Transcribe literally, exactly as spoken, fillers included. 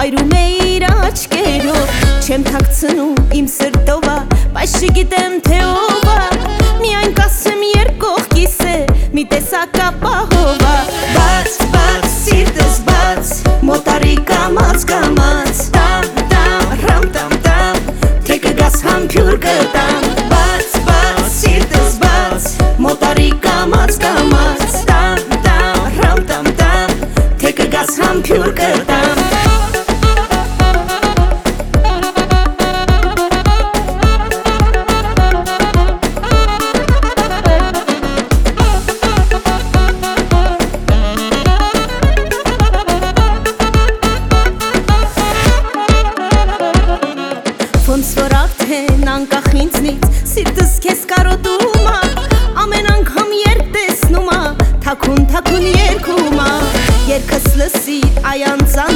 հայրում է իր աչքերով, չեմ թաքցնում իմ սրտովա, բայց չգիտեմ թե ով ա, միայն կասեմ երկողքիս է, մի տեսակ ապահովա։ Բաց, բաց, սիրտս բաց, մոտարի կամաց, կամաց, տամ, տամ, ռամ, տամ, տամ, թե կգաս համբյուր կտամ։ Բաց, բաց, սիրտս բաց, մոտարի կամաց, կամաց, տամ, տամ, ռամ, տամ, տամ, թե կգաս համբյուր կտամ։ Ոնց որ արդեն անկախ ինձնից սիրտս քեզ կարոտում ա, ամեն անգամ երբ տեսնում ա, թաքուն թաքուն երգում ա, երգս լսի այ անձան